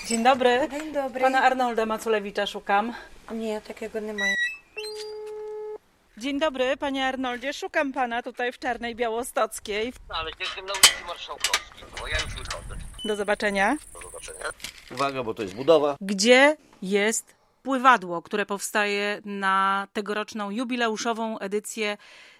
Dzień dobry. Dzień dobry. Pana Arnolda Maculewicza szukam. Ні, такого немає. Dzień dobry, panie Arnoldzie. Szukam pana tutaj w Czarnej Białostockiej. No, ale jestem na ulicy Marszałkowskiej, bo ja już wychodzę. Do zobaczenia. Do zobaczenia. Uwaga, bo to jest budowa. Gdzie jest pływadło, które powstaje na tegoroczną jubileuszową edycję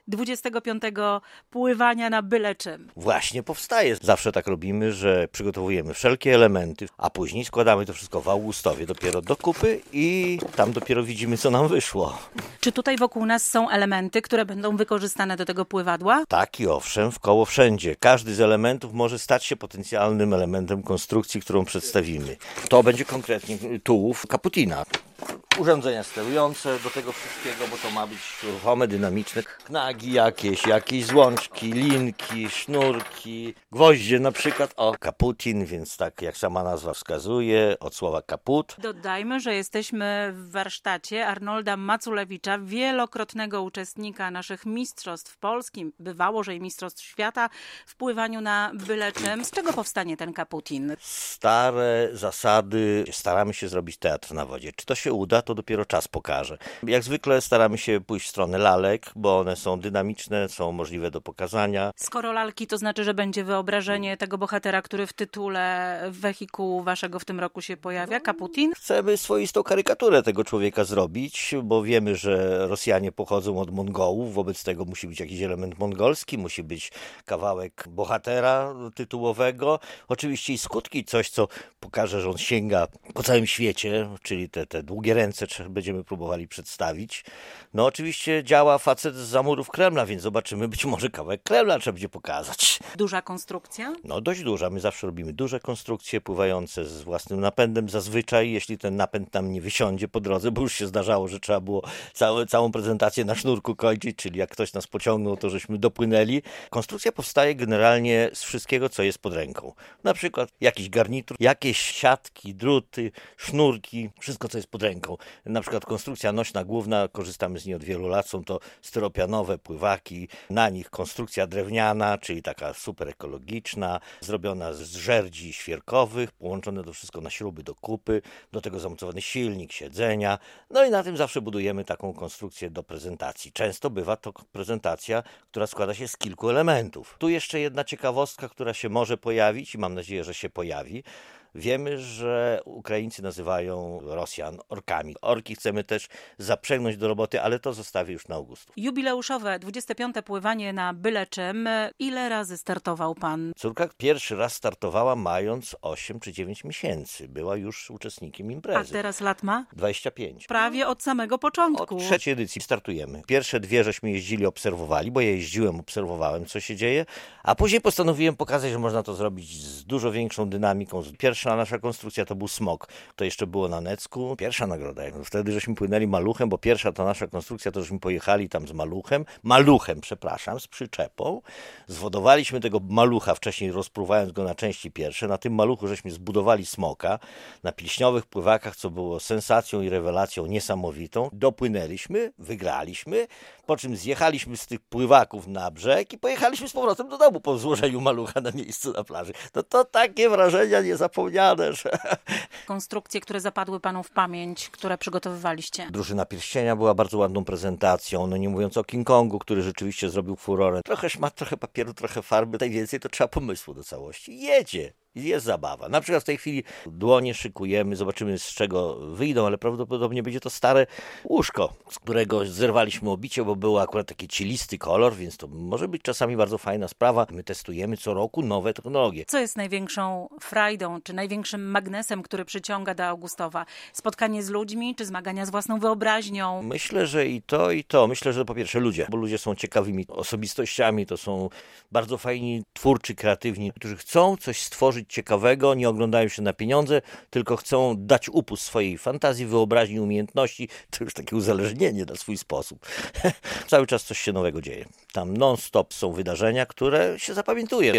25. pływania na byle czym? Właśnie powstaje. Zawsze tak robimy, że przygotowujemy wszelkie elementy, a później składamy to wszystko w Augustowie dopiero do kupy i tam dopiero widzimy, co nam wyszło. Czy tutaj wokół nas są elementy, które będą wykorzystane do tego pływadła? Tak i owszem, wkoło wszędzie. Każdy z elementów może stać się potencjalnym elementem konstrukcji, którą przedstawimy. To będzie konkretnie tułów Kaputina. Urządzenia sterujące do tego wszystkiego, bo to ma być ruchome, dynamiczne. Knagi jakieś złączki, linki, sznurki, gwoździe na przykład. O, Kaputin, więc tak jak sama nazwa wskazuje, od słowa kaput. Dodajmy, że jesteśmy w warsztacie Arnolda Maculewicza, wielokrotnego uczestnika naszych mistrzostw polskich, bywało, że i mistrzostw świata w pływaniu na byle czym. Z czego powstanie ten Kaputin? Stare zasady, staramy się zrobić teatr na wodzie. Czy to się uda, to dopiero czas pokaże. Jak zwykle staramy się pójść w stronę lalek, bo one są dynamiczne, są możliwe do pokazania. Skoro lalki, to znaczy, że będzie wyobrażenie tego bohatera, który w tytule wehikułu waszego w tym roku się pojawia, Kaputin? Chcemy swoistą karykaturę tego człowieka zrobić, bo wiemy, że Rosjanie pochodzą od Mongołów, wobec tego musi być jakiś element mongolski, musi być kawałek bohatera tytułowego. Oczywiście i skutki, coś co pokaże, że on sięga po całym świecie, czyli te długie ręce będziemy próbowali przedstawić. No oczywiście działa facet z zamurów Kremla, więc zobaczymy, być może kawałek Kremla trzeba będzie pokazać. Duża konstrukcja? No dość duża. My zawsze robimy duże konstrukcje pływające z własnym napędem. Zazwyczaj, jeśli ten napęd nam nie wysiądzie po drodze, bo już się zdarzało, że trzeba było całą prezentację na sznurku kończyć, czyli jak ktoś nas pociągnął, to żeśmy dopłynęli. Konstrukcja powstaje generalnie z wszystkiego, co jest pod ręką. Na przykład jakiś garnitur, jakieś siatki, druty, sznurki, wszystko, co jest pod ręką. Na przykład konstrukcja nośna główna, korzystamy z niej od wielu lat, są to styropianowe pływaki, na nich konstrukcja drewniana, czyli taka super ekologiczna, zrobiona z żerdzi świerkowych, połączone to wszystko na śruby do kupy, do tego zamocowany silnik, siedzenia, no i na tym zawsze budujemy taką konstrukcję do prezentacji. Często bywa to prezentacja, która składa się z kilku elementów. Tu jeszcze jedna ciekawostka, która się może pojawić i mam nadzieję, że się pojawi. Wiemy, że Ukraińcy nazywają Rosjan orkami. Orki chcemy też zaprzęgnąć do roboty, ale to zostawię już na Augustów. Jubileuszowe 25. pływanie na byle czym. Ile razy startował pan? Córka pierwszy raz startowała mając 8 czy 9 miesięcy. Była już uczestnikiem A imprezy. teraz lat ma? 25. Prawie od samego początku. Od trzeciej edycji startujemy. Pierwsze dwie żeśmy jeździli, obserwowali, bo ja jeździłem, obserwowałem, co się dzieje, a później postanowiłem pokazać, że można to zrobić z dużo większą dynamiką. Pierwsza nasza konstrukcja to był smok. To jeszcze było na Necku. Pierwsza nagroda. Wtedy żeśmy płynęli maluchem, bo pierwsza ta nasza konstrukcja to żeśmy pojechali tam z maluchem, z przyczepą. Zwodowaliśmy tego malucha, wcześniej rozpruwając go na części pierwsze. Na tym maluchu żeśmy zbudowali smoka na pilśniowych pływakach, co było sensacją i rewelacją niesamowitą. Dopłynęliśmy, wygraliśmy, po czym zjechaliśmy z tych pływaków na brzeg i pojechaliśmy z powrotem do domu po złożeniu malucha na miejscu na plaży. No to takie wrażenia niezapomniane, że... Konstrukcje, które zapadły panu w pamięć, które przygotowywaliście. Drużyna Pierścienia była bardzo ładną prezentacją, no nie mówiąc o King Kongu, który rzeczywiście zrobił furorę. Trochę szmat, trochę papieru, trochę farby, najwięcej to trzeba pomysłu do całości. Jedzie! Jest zabawa. Na przykład w tej chwili dłonie szykujemy, zobaczymy z czego wyjdą, ale prawdopodobnie będzie to stare łóżko, z którego zerwaliśmy obicie, bo był akurat taki cielisty kolor, więc to może być czasami bardzo fajna sprawa. My testujemy co roku nowe technologie. Co jest największą frajdą, czy największym magnesem, który przyciąga do Augustowa? Spotkanie z ludźmi, czy zmagania z własną wyobraźnią? Myślę, że i to, i to. Myślę, że po pierwsze ludzie, bo ludzie są ciekawymi osobistościami, to są bardzo fajni, twórczy, kreatywni, którzy chcą coś stworzyć ciekawego, nie oglądają się na pieniądze, tylko chcą dać upust swojej fantazji, wyobraźni, umiejętności. To już takie uzależnienie na swój sposób. Cały czas coś się nowego dzieje. Tam non-stop są wydarzenia, które się zapamiętuje.